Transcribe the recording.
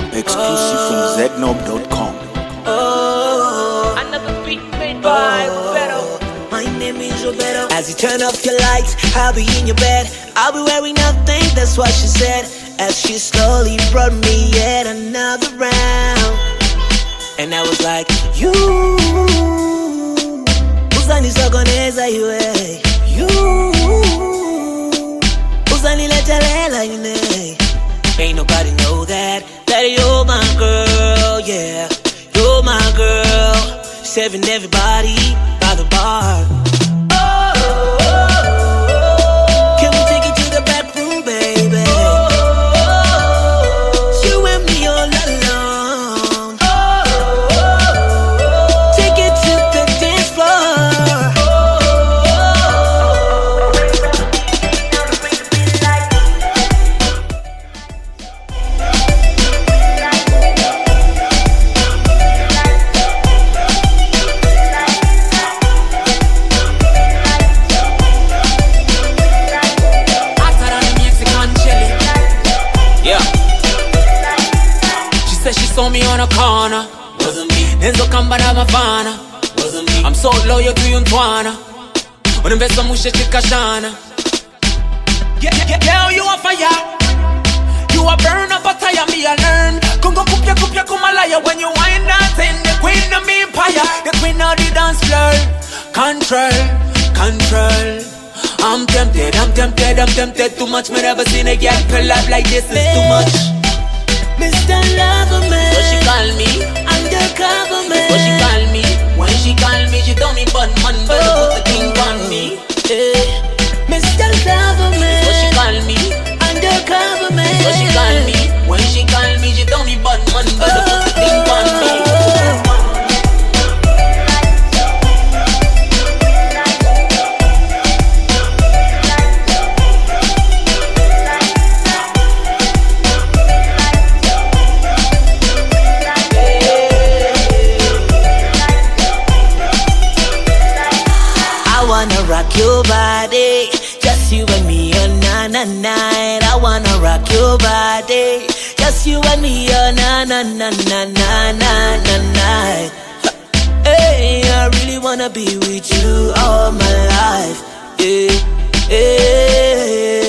Exclusive from Zednob.com. Another beat made by Roberto. My name is Roberto. As you turn off your lights, I'll be in your bed. I'll be wearing nothing, that's what she said. As she slowly brought me yet another round. And I was like, you uzanisokoneza iwe. You uzaniletelela ine. Ain't nobody know that you're my girl, yeah. You're my girl. Serving everybody by the bar. Can we take it to the back room, baby? You and me all alone. Take it to the dance floor. She saw me on a corner. Wasn't me. Nenzo kambana mafana. Wasn't me. I'm so loyal to you ntwana. Unembesa mushe chikashana. Girl, you on fire. You a burn up a tire, me a learn. Kungo kupya kumalaya. When you wind that in the queen of me empire. The queen of the dance floor. Control. I'm tempted. Too much, me never seen a girl pull up like this. It's too much. Mr. Loverman, So she call me undercover man. So she call me. When she call me, she tell me bun man, but put the thing on me. Mr. Loverman, So she call me. undercover man. So she call me. When she call me, she tell me bun man, but put the thing on me. I wanna rock your body, just you and me on night. I wanna rock your body, just you and me on night. Hey, I really wanna be with you all my life. Yeah.